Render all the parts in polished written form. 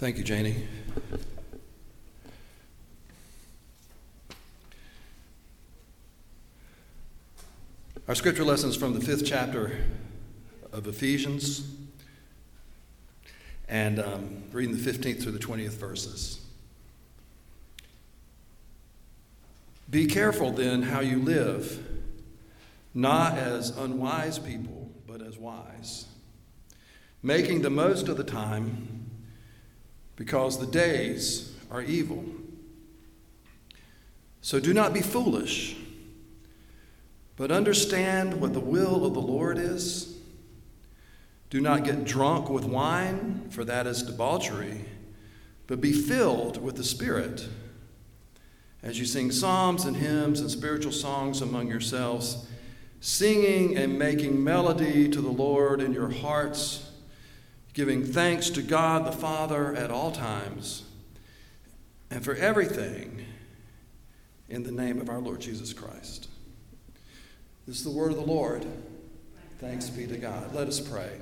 Thank you, Janie. Our scripture lesson is from the 5th chapter of Ephesians, and reading the 15th through the 20th verses. Be careful then how you live, not as unwise people, but as wise, making the most of the time, because the days are evil. So do not be foolish, but understand what the will of the Lord is. Do not get drunk with wine, for that is debauchery, but be filled with the Spirit, as you sing psalms and hymns and spiritual songs among yourselves, singing and making melody to the Lord in your hearts, giving thanks to God the Father at all times, and for everything in the name of our Lord Jesus Christ. This is the word of the Lord. Thanks be to God. Let us pray.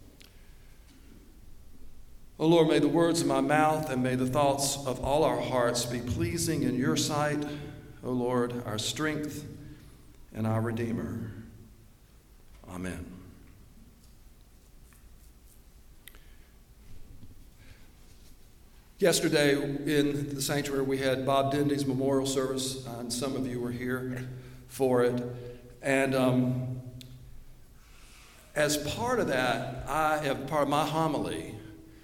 O Lord, may the words of my mouth and may the thoughts of all our hearts be pleasing in your sight, O Lord, our strength and our Redeemer. Amen. Yesterday in the sanctuary we had Bob Dendy's memorial service, and some of you were here for it. And as part of that, part of my homily,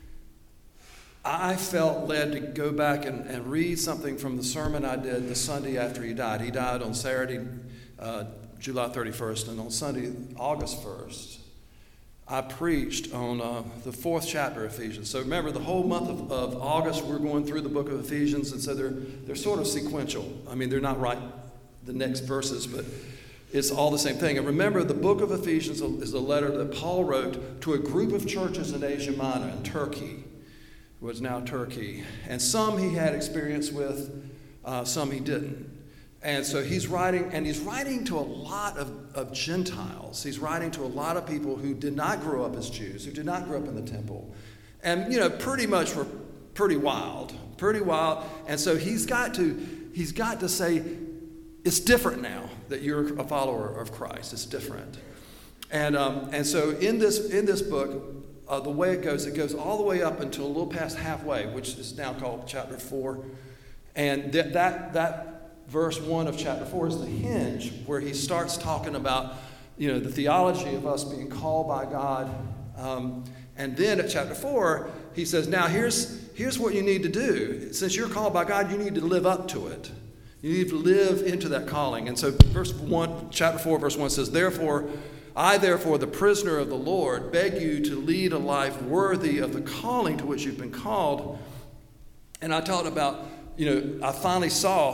I felt led to go back and read something from the sermon I did the Sunday after he died. He died on Saturday, July 31st, and on Sunday, August 1st, I preached on the 4th chapter of Ephesians. So remember, the whole month of August, we're going through the book of Ephesians, and so they're sort of sequential. I mean, they're not right the next verses, but it's all the same thing. And remember, the book of Ephesians is a letter that Paul wrote to a group of churches in Asia Minor, in Turkey, what is now Turkey. And some he had experience with, some he didn't. And so he's writing to a lot of Gentiles. He's writing to a lot of people who did not grow up as Jews, who did not grow up in the temple. And, pretty much were pretty wild. And so he's got to say, it's different now that you're a follower of Christ. It's different. And so in this book, the way it goes all the way up until a little past halfway, which is now called chapter 4. And that verse 1 of chapter 4 is the hinge where he starts talking about, the theology of us being called by God. And then at chapter 4, he says, now here's what you need to do. Since you're called by God, you need to live up to it. You need to live into that calling. And so chapter 4, verse 1 says, I, the prisoner of the Lord, beg you to lead a life worthy of the calling to which you've been called. And I talked about, I finally saw,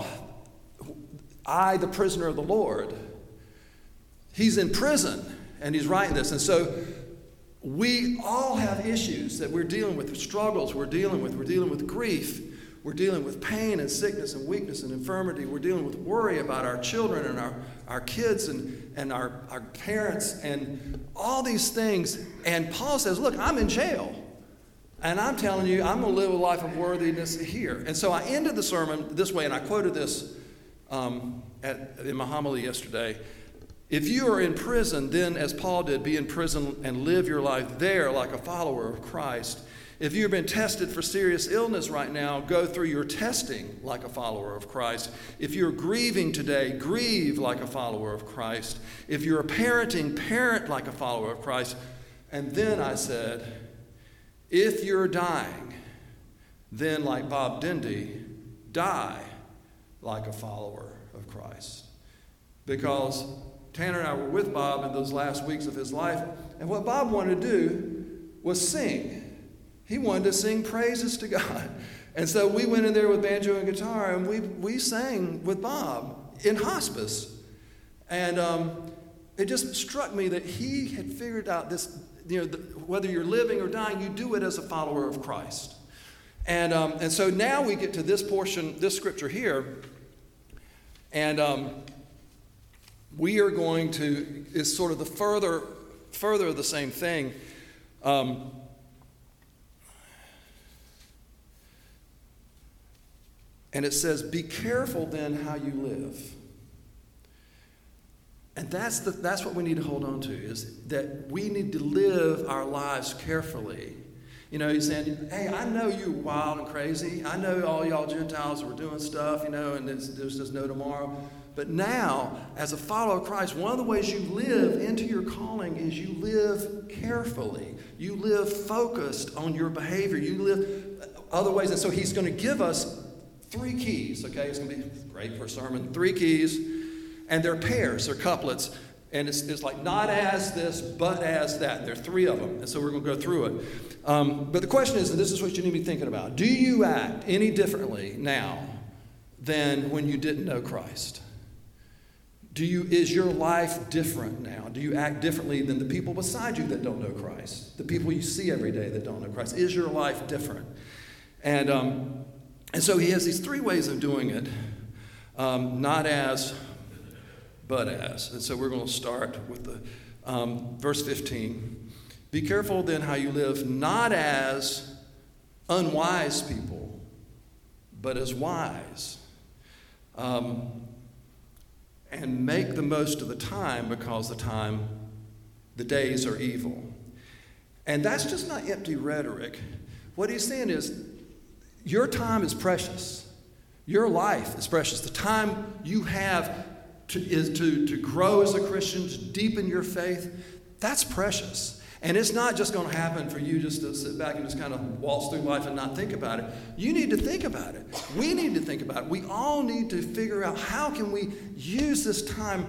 I, the prisoner of the Lord. He's in prison, and he's writing this. And so we all have issues that we're dealing with, struggles we're dealing with grief. We're dealing with pain and sickness and weakness and infirmity. We're dealing with worry about our children and our kids and our parents and all these things. And Paul says, look, I'm in jail. And I'm telling you, I'm going to live a life of worthiness here. And so I ended the sermon this way, and I quoted this in my homily yesterday. If you are in prison, then as Paul did, be in prison and live your life there like a follower of Christ. If you've been tested for serious illness right now, go through your testing like a follower of Christ. If you're grieving today, grieve like a follower of Christ. If you're parenting, parent like a follower of Christ. And then I said, if you're dying, then like Bob Dendy, die like a follower of Christ. Because Tanner and I were with Bob in those last weeks of his life, and what Bob wanted to do was sing. He wanted to sing praises to God. And so we went in there with banjo and guitar, and we sang with Bob in hospice. And it just struck me that he had figured out this, whether you're living or dying, you do it as a follower of Christ. And so now we get to this portion, this scripture here, and we are going to, is sort of the further of the same thing. And it says, be careful then how you live. And that's what we need to hold on to, is that we need to live our lives carefully. You know, he's saying, hey, I know you're wild and crazy. I know all y'all Gentiles were doing stuff, you know, and there's just no tomorrow. But now, as a follower of Christ, one of the ways you live into your calling is you live carefully. You live focused on your behavior. You live other ways. And so he's going to give us 3 keys, okay? It's going to be great for a sermon. 3 keys, and they're pairs, they're couplets. And it's like not as this, but as that. There are 3 of them, and so we're going to go through it. But the question is, and this is what you need to be thinking about, do you act any differently now than when you didn't know Christ? Is your life different now? Do you act differently than the people beside you that don't know Christ? The people you see every day that don't know Christ? Is your life different? And so he has these 3 ways of doing it, not as, but as. And so we're going to start with the verse 15. Be careful then how you live, not as unwise people, but as wise. And make the most of the time, because the days are evil. And that's just not empty rhetoric. What he's saying is, your time is precious. Your life is precious. The time you have to grow as a Christian, to deepen your faith, that's precious. And it's not just going to happen for you just to sit back and just kind of waltz through life and not think about it. You need to think about it. We need to think about it. We all need to figure out, how can we use this time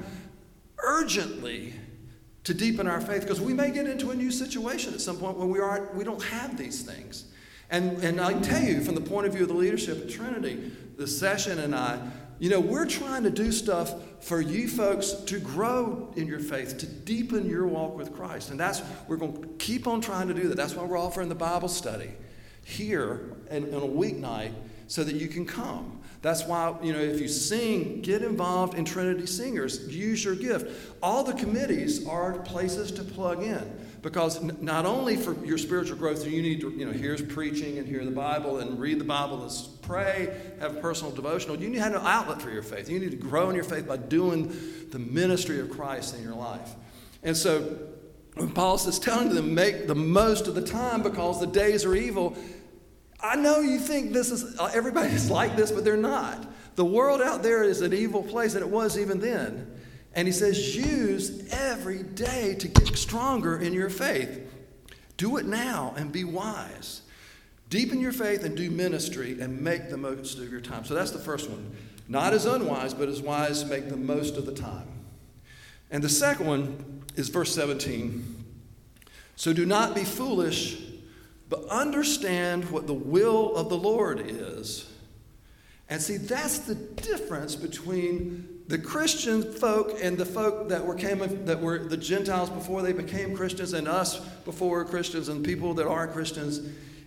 urgently to deepen our faith? Because we may get into a new situation at some point where we don't have these things. And I can tell you, from the point of view of the leadership at Trinity, the session and I, you know, we're trying to do stuff for you folks to grow in your faith, to deepen your walk with Christ. And we're going to keep on trying to do that. That's why we're offering the Bible study here on a weeknight, so that you can come. That's why, you know, if you sing, get involved in Trinity Singers. Use your gift. All the committees are places to plug in. Because not only for your spiritual growth, you need to, you know, here's preaching and hear the Bible and read the Bible and pray, have a personal devotional. You need to have an outlet for your faith. You need to grow in your faith by doing the ministry of Christ in your life. And so when Paul is telling them, make the most of the time because the days are evil, I know you think everybody's like this, but they're not. The world out there is an evil place, and it was even then. And he says, use every day to get stronger in your faith. Do it now and be wise. Deepen your faith and do ministry and make the most of your time. So that's the first one. Not as unwise, but as wise, make the most of the time. And the second one is verse 17. So do not be foolish, but understand what the will of the Lord is. And see, that's the difference between the Christian folk and the folk that were the Gentiles before they became Christians, and us before Christians, and people that aren't Christians,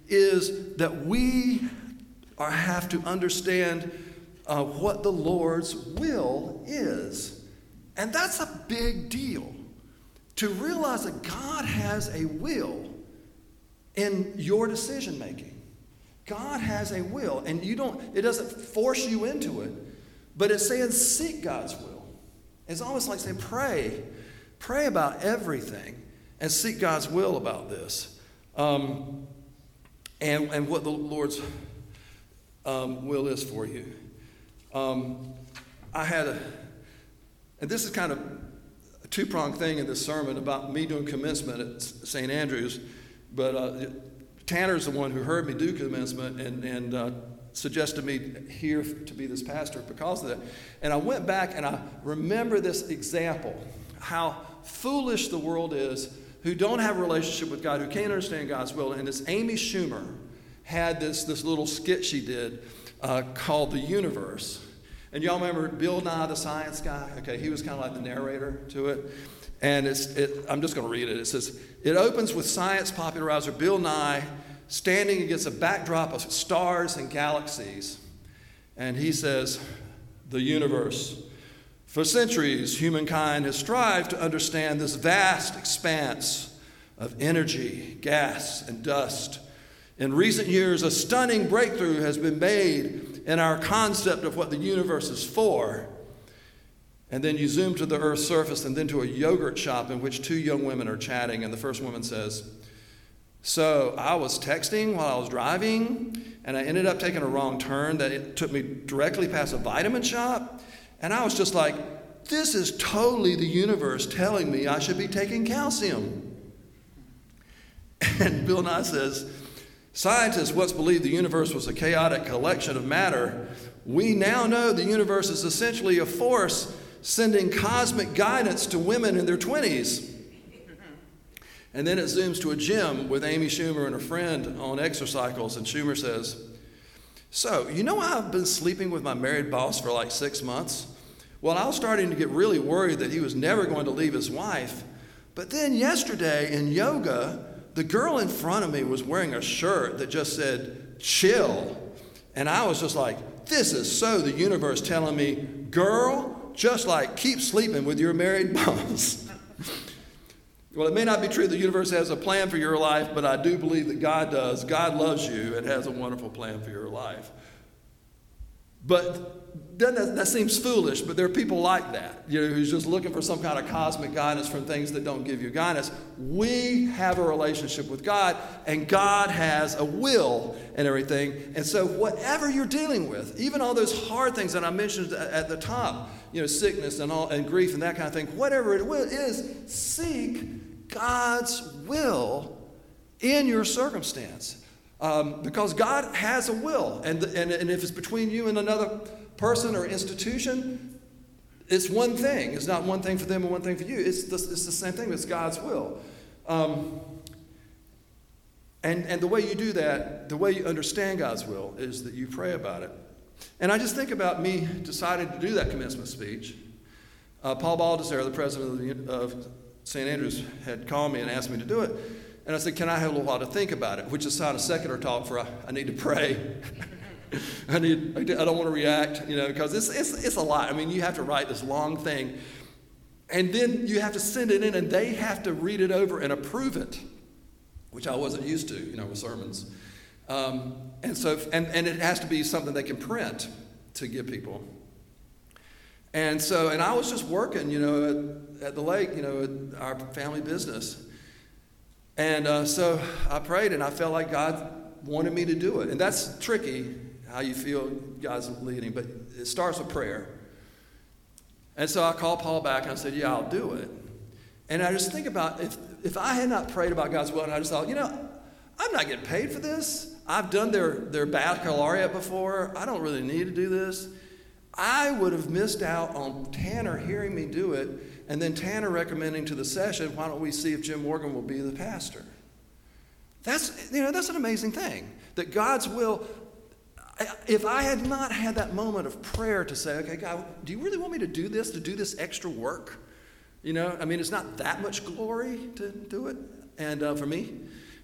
is that we have to understand what the Lord's will is. And that's a big deal. To realize that God has a will in your decision making. God has a will, and it doesn't force you into it. But it's saying seek God's will. It's almost like saying pray about everything and seek God's will about this. And what the Lord's will is for you. I had and this is kind of a 2-pronged thing in this sermon about me doing commencement at St. Andrews, but Tanner's the one who heard me do commencement and suggested me here to be this pastor because of that. And I went back and I remember this example, how foolish the world is, who don't have a relationship with God, who can't understand God's will. And this Amy Schumer had this little skit she did called The Universe. And y'all remember Bill Nye, the science guy? Okay, he was kind of like the narrator to it. And I'm just going to read it. It says, it opens with science popularizer Bill Nye standing against a backdrop of stars and galaxies. And he says, the universe. For centuries, humankind has strived to understand this vast expanse of energy, gas, and dust. In recent years, a stunning breakthrough has been made in our concept of what the universe is for. And then you zoom to the Earth's surface and then to a yogurt shop in which two young women are chatting. And the first woman says, so I was texting while I was driving, and I ended up taking a wrong turn that it took me directly past a vitamin shop. And I was just like, this is totally the universe telling me I should be taking calcium. And Bill Nye says, scientists once believed the universe was a chaotic collection of matter. We now know the universe is essentially a force sending cosmic guidance to women in their 20s. And then it zooms to a gym with Amy Schumer and a friend on exercycles, and Schumer says, so, you know I've been sleeping with my married boss for like 6 months? Well, I was starting to get really worried that he was never going to leave his wife. But then yesterday in yoga, the girl in front of me was wearing a shirt that just said, chill. And I was just like, this is so the universe telling me, girl, just like keep sleeping with your married boss. Well, it may not be true the universe has a plan for your life, but I do believe that God does. God loves you and has a wonderful plan for your life. But that seems foolish, but there are people like that, who's just looking for some kind of cosmic guidance from things that don't give you guidance. We have a relationship with God, and God has a will and everything. And so whatever you're dealing with, even all those hard things that I mentioned at the top, sickness and grief and that kind of thing, whatever it is, seek God's will in your circumstance. Because God has a will, and if it's between you and another person or institution, it's one thing. It's not one thing for them and one thing for you. It's the same thing. It's God's will. And the way you do that, the way you understand God's will, is that you pray about it. And I just think about me deciding to do that commencement speech. Paul Baldessari, the president of St. Andrews, had called me and asked me to do it. And I said, can I have a little while to think about it? Which is not a secular talk for I need to pray. I don't want to react, because it's a lot. I mean, you have to write this long thing. And then you have to send it in, and they have to read it over and approve it, which I wasn't used to, with sermons. And it has to be something they can print to give people. And I was just working, at the lake, at our family business. And so I prayed, and I felt like God wanted me to do it. And that's tricky, how you feel God's leading, but it starts with prayer. And so I called Paul back, and I said, yeah, I'll do it. And I just think about if I had not prayed about God's will, and I just thought, I'm not getting paid for this. I've done their baccalaureate before. I don't really need to do this. I would have missed out on Tanner hearing me do it, and then Tanner recommending to the session, why don't we see if Jim Morgan will be the pastor? That's an amazing thing, that God's will. If I had not had that moment of prayer to say, okay, God, do you really want me to do this extra work? It's not that much glory to do it, and for me.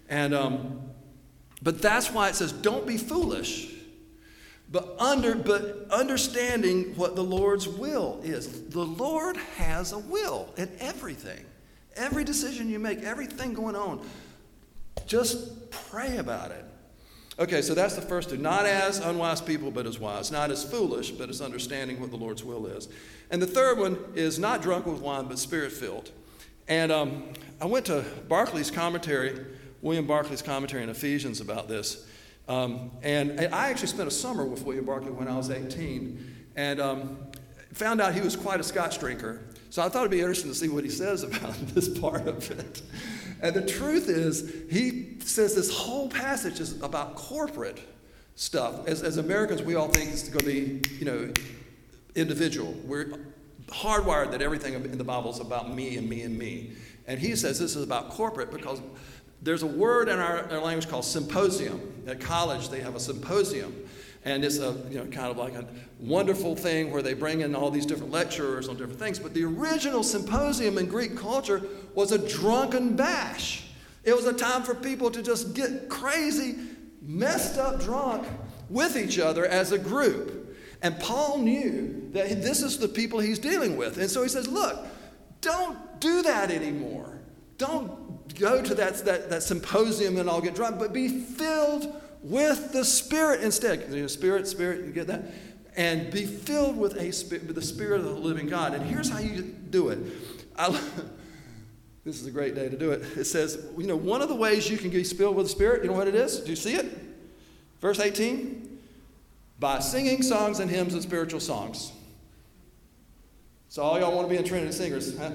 But that's why it says, don't be foolish, but understanding what the Lord's will is. The Lord has a will in everything. Every decision you make, everything going on, just pray about it. Okay, so that's the first two. Not as unwise people, but as wise. Not as foolish, but as understanding what the Lord's will is. And the third one is not drunk with wine, but spirit-filled. And I went to Barclay's commentary, William Barclay's commentary in Ephesians about this. And I actually spent a summer with William Barclay when I was 18, and found out he was quite a Scotch drinker. So I thought it'd be interesting to see what he says about this part of it. And the truth is, he says this whole passage is about corporate stuff. As Americans, we all think it's going to be, individual. We're hardwired that everything in the Bible is about me and me and me. And he says this is about corporate because there's a word in our language called symposium. At college, they have a symposium. And it's a kind of like a wonderful thing where they bring in all these different lecturers on different things. But the original symposium in Greek culture was a drunken bash. It was a time for people to just get crazy, messed up drunk with each other as a group. And Paul knew that this is the people he's dealing with. And so he says, look, don't do that anymore. Don't go to that symposium and all get drunk, but be filled with the Spirit instead. Spirit, you get that? And be filled with the Spirit of the living God. And here's how you do it. This is a great day to do it. It says, one of the ways you can be filled with the Spirit, you know what it is? Do you see it? Verse 18. By singing songs and hymns and spiritual songs. So all y'all want to be in Trinity singers, huh?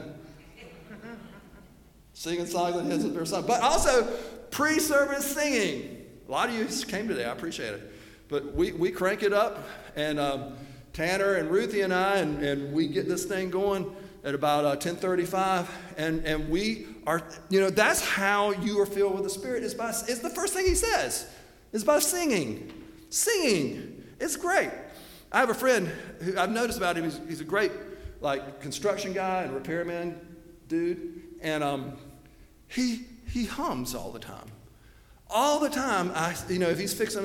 Singing songs and hymns and spiritual songs. But also pre-service singing. A lot of you came today. I appreciate it. But we crank it up, and Tanner and Ruthie and I, and we get this thing going at about 10:35, and we are, that's how you are filled with the Spirit. It's the first thing he says. It's by singing. Singing. It's great. I have a friend who I've noticed about him. He's a great construction guy and repairman dude, and he hums all the time. All the time, if he's fixing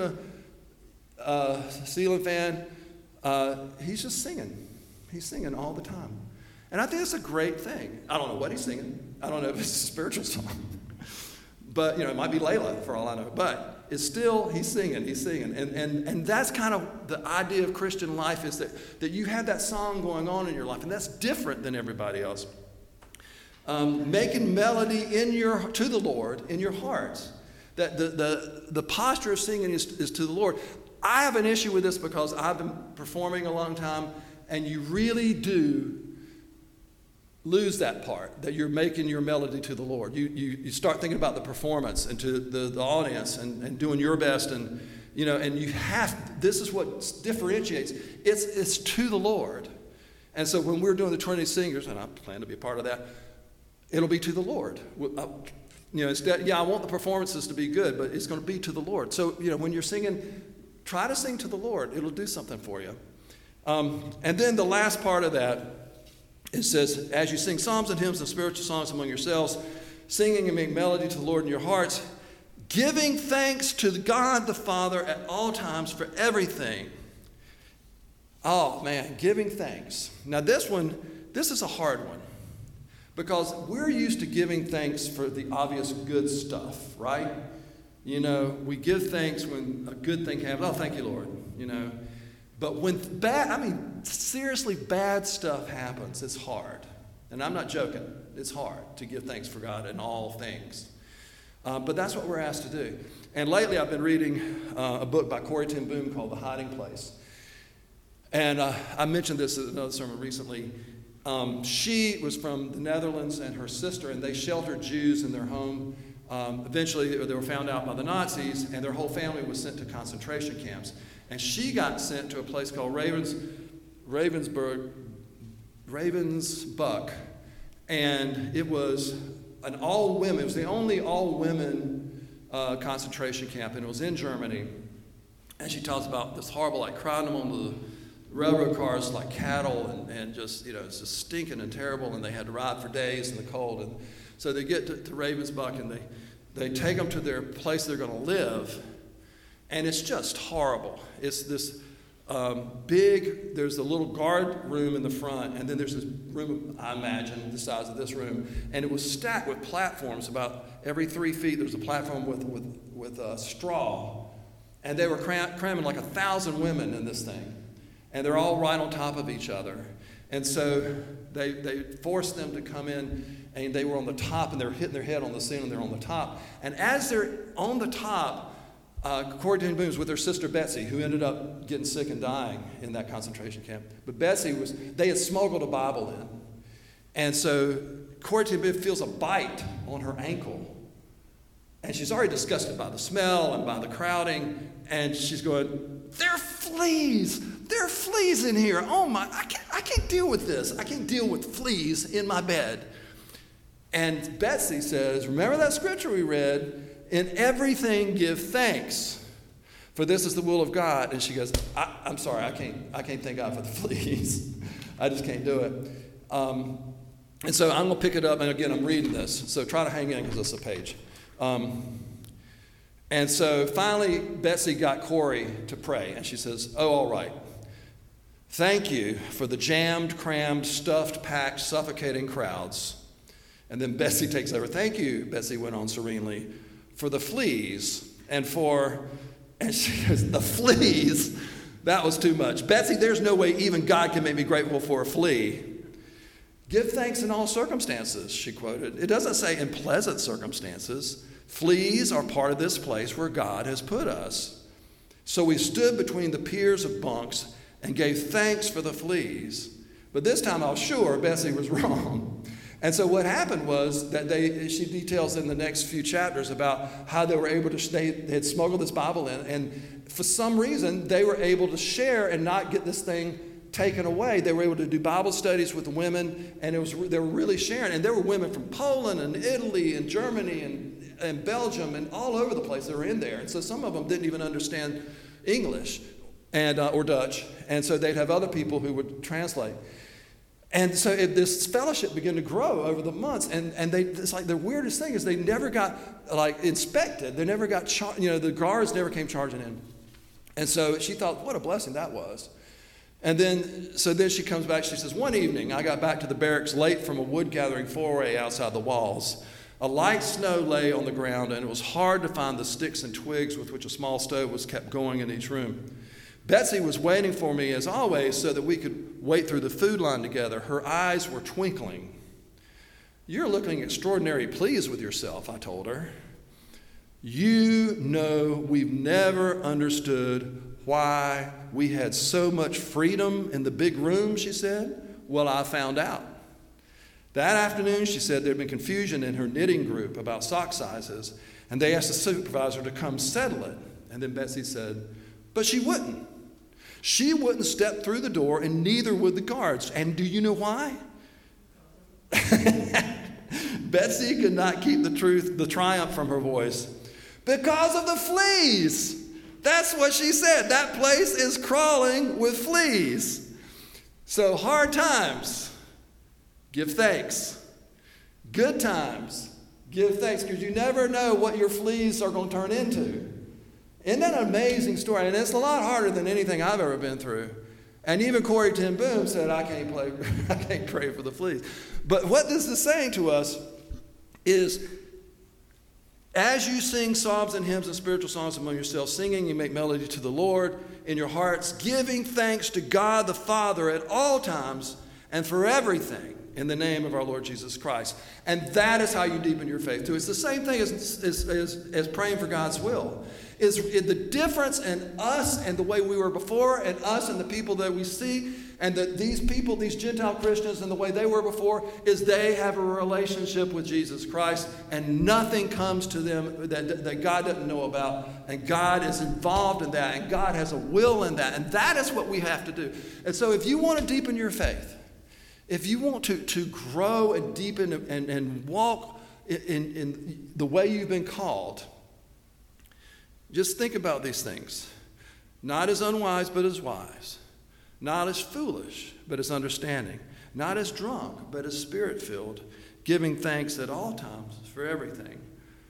a ceiling fan, he's just singing. He's singing all the time. And I think it's a great thing. I don't know what he's singing. I don't know if it's a spiritual song. But, it might be Layla for all I know. But it's still, he's singing. And that's kind of the idea of Christian life, is that you have that song going on in your life. And that's different than everybody else. Making melody to the Lord in your hearts. That the posture of singing is to the Lord. I have an issue with this because I've been performing a long time, and you really do lose that part, that you're making your melody to the Lord. You start thinking about the performance and to the audience and doing your best, and you have, this is what differentiates. It's to the Lord. And so when we're doing the Trinity Singers, and I plan to be a part of that, it'll be to the Lord. Instead, I want the performances to be good, but it's going to be to the Lord. So, when you're singing, try to sing to the Lord. It'll do something for you. And then the last part of that, it says, as you sing psalms and hymns and spiritual songs among yourselves, singing and making melody to the Lord in your hearts, giving thanks to God the Father at all times for everything. Oh, man, giving thanks. Now, this is a hard one. Because we're used to giving thanks for the obvious good stuff, right? We give thanks when a good thing happens. Oh, thank you, Lord, But when seriously bad stuff happens, it's hard. And I'm not joking. It's hard to give thanks for God in all things. But that's what we're asked to do. And lately I've been reading a book by Corrie ten Boom called The Hiding Place. And I mentioned this in another sermon recently. She was from the Netherlands, and her sister, and they sheltered Jews in their home. Eventually, they were found out by the Nazis, and their whole family was sent to concentration camps. And she got sent to a place called Ravensbrück, and it was an all-women. It was the only all-women concentration camp, and it was in Germany. And she talks about this horrible, crowding them on the railroad cars like cattle, and just, it's just stinking and terrible, and they had to ride for days in the cold. And so they get to Ravensbrück, and they take them to their place they're going to live, and it's just horrible. It's this there's a little guard room in the front, and then there's this room, I imagine, the size of this room, and it was stacked with platforms. About every 3 feet, there's a platform with straw, and they were cramming 1,000 women in this thing. And they're all right on top of each other. And so they forced them to come in, and they were on the top, and they were hitting their head on the ceiling. They're on the top. And as they're on the top, Corrie ten Boom was with her sister Betsy, who ended up getting sick and dying in that concentration camp. But Betsy they had smuggled a Bible in. And so Corrie ten Boom feels a bite on her ankle. And she's already disgusted by the smell and by the crowding. And she's going, there are fleas. There are fleas in here. Oh my, I can't deal with this. I can't deal with fleas in my bed. And Betsy says, remember that scripture we read? In everything give thanks, for this is the will of God. And she goes, I'm sorry, I can't thank God for the fleas. I just can't do it. And so I'm going to pick it up, and again, I'm reading this. So try to hang in because it's a page. And so finally, Betsy got Corrie to pray, and she says, oh, all right. Thank you for the jammed, crammed, stuffed, packed, suffocating crowds. And then Betsy takes over. Thank you, Betsy went on serenely, for the fleas and for And she goes, the fleas? That was too much. Betsy, there's no way even God can make me grateful for a flea. Give thanks in all circumstances, she quoted. It doesn't say in pleasant circumstances. Fleas are part of this place where God has put us. So we stood between the piers of bunks and gave thanks for the fleas. But this time I was sure Betsy was wrong. And so what happened was that she details in the next few chapters about how they were able to, they had smuggled this Bible in, and for some reason they were able to share and not get this thing taken away. They were able to do Bible studies with the women, and they were really sharing. And there were women from Poland and Italy and Germany and Belgium and all over the place that were in there. And so some of them didn't even understand English and or Dutch, and so they'd have other people who would translate. And so this fellowship began to grow over the months, and it's like the weirdest thing is they never got like inspected. They never got the guards never came charging in. And so she thought, what a blessing that was. And then she comes back, she says, one evening I got back to the barracks late from a wood gathering foray outside the walls. A light snow lay on the ground, and it was hard to find the sticks and twigs with which a small stove was kept going in each room. Betsy was waiting for me, as always, so that we could wait through the food line together. Her eyes were twinkling. You're looking extraordinarily pleased with yourself, I told her. You know we've never understood why we had so much freedom in the big room, she said. Well, I found out. That afternoon, she said, there had been confusion in her knitting group about sock sizes, and they asked the supervisor to come settle it. And then Betsy said, but she wouldn't. She wouldn't step through the door, and neither would the guards. And do you know why? Betsy could not keep the triumph from her voice. Because of the fleas. That's what she said. That place is crawling with fleas. So hard times, give thanks. Good times, give thanks, because you never know what your fleas are going to turn into. Isn't that an amazing story? And it's a lot harder than anything I've ever been through. And even Corrie ten Boom said, I can't pray for the fleas. But what this is saying to us is, as you sing psalms and hymns and spiritual songs among yourselves, singing, you make melody to the Lord in your hearts, giving thanks to God the Father at all times and for everything in the name of our Lord Jesus Christ. And that is how you deepen your faith too. It's the same thing as praying for God's will. Is the difference in us and the way we were before, and us and the people that we see, and that these people, these Gentile Christians, and the way they were before, is they have a relationship with Jesus Christ, and nothing comes to them that God doesn't know about, and God is involved in that, and God has a will in that, and that is what we have to do. And so if you want to deepen your faith, if you want to grow and deepen and walk in the way you've been called, just think about these things. Not as unwise, but as wise. Not as foolish, but as understanding. Not as drunk, but as spirit-filled, giving thanks at all times for everything.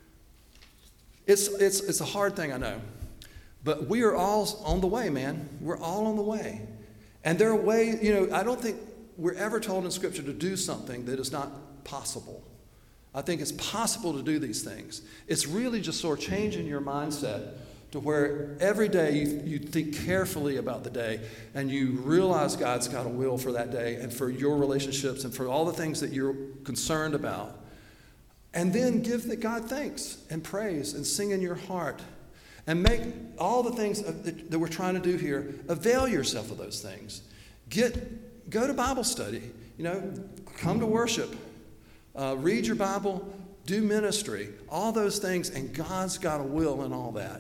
It's a hard thing, I know. But we are all on the way, man. We're all on the way. And there are ways, I don't think we're ever told in Scripture to do something that is not possible. I think it's possible to do these things. It's really just sort of changing your mindset to where every day you think carefully about the day, and you realize God's got a will for that day and for your relationships and for all the things that you're concerned about. And then give God thanks and praise and sing in your heart and make all the things that we're trying to do here, avail yourself of those things. Go to Bible study, come to worship. Read your Bible, do ministry, all those things, and God's got a will in all that.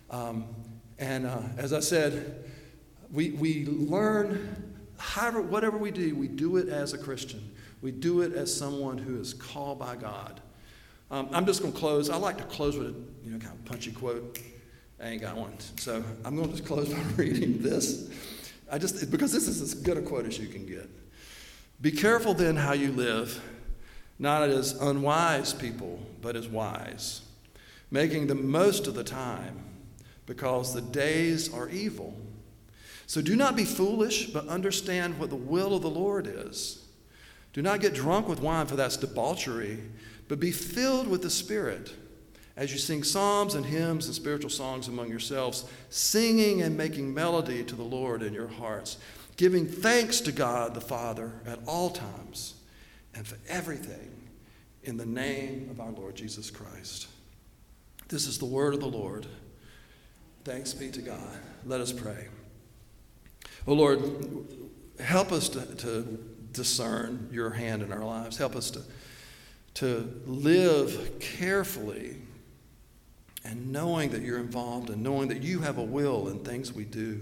As I said, we learn, whatever we do it as a Christian. We do it as someone who is called by God. I'm just going to close. I like to close with a kind of punchy quote. I ain't got one. So I'm going to just close by reading this. Because this is as good a quote as you can get. Be careful then how you live, not as unwise people, but as wise, making the most of the time, because the days are evil. So do not be foolish, but understand what the will of the Lord is. Do not get drunk with wine, for that's debauchery, but be filled with the Spirit, as you sing psalms and hymns and spiritual songs among yourselves, singing and making melody to the Lord in your hearts, giving thanks to God the Father at all times and for everything in the name of our Lord Jesus Christ. This is the word of the Lord. Thanks be to God. Let us pray. Oh Lord, help us to discern your hand in our lives. Help us to live carefully and knowing that you're involved and knowing that you have a will in things we do.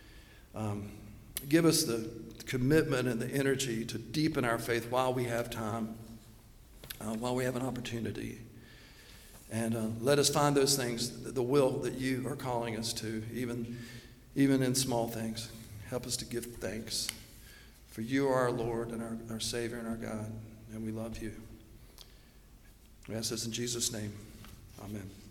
Give us the commitment and the energy to deepen our faith while we have time, while we have an opportunity. And let us find those things, the will that you are calling us to, even in small things. Help us to give thanks. For you are our Lord and our Savior and our God, and we love you. We ask this in Jesus' name. Amen.